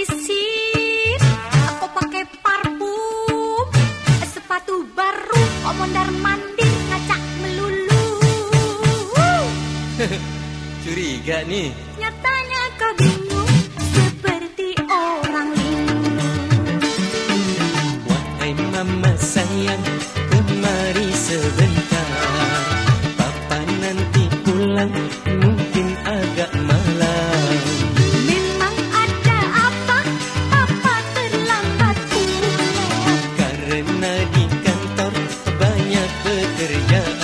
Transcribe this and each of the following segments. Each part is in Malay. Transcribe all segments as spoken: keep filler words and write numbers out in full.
sisir, aku pakai parfum, sepatu baru, kok mondar mandir ngacak melulu. Curiga nih. Nyatanya kau bingung seperti orang linglung. Wahai mama sayang, kemari sebentar. Papa nanti pulang mungkin agak malam. Memang ada apa? Papa terlambat pulang. Karena di kantor banyak pekerjaan.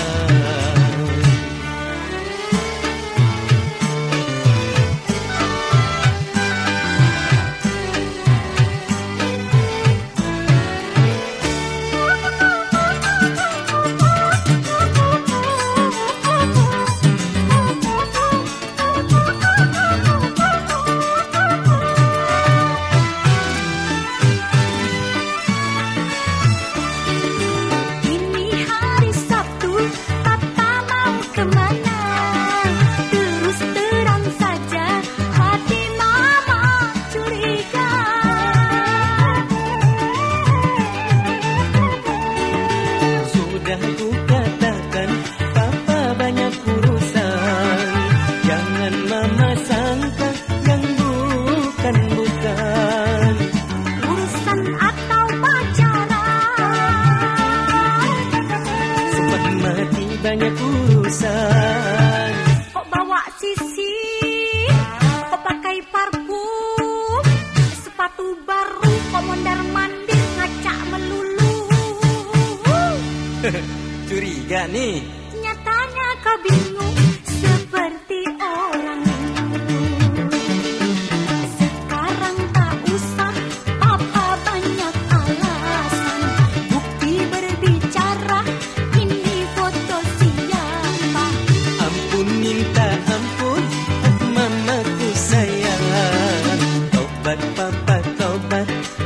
Sudah ku katakan, Papa banyak urusan. Jangan mama sangka yang bukan-bukan. Urusan atau pacaran, Sempat mati banyak urusan. kok bawa sisir, kok pakai parfum, sepatu baru, kok mondar mandir ngacak melulu. Curiga nih. Nyatanya kau bingung seperti orang linglung. Sekarang tak usah Papa banyak alasan, bukti berbicara ini foto siapa. Ampun minta ampun, mamaku sayang. Tobat papa tobat,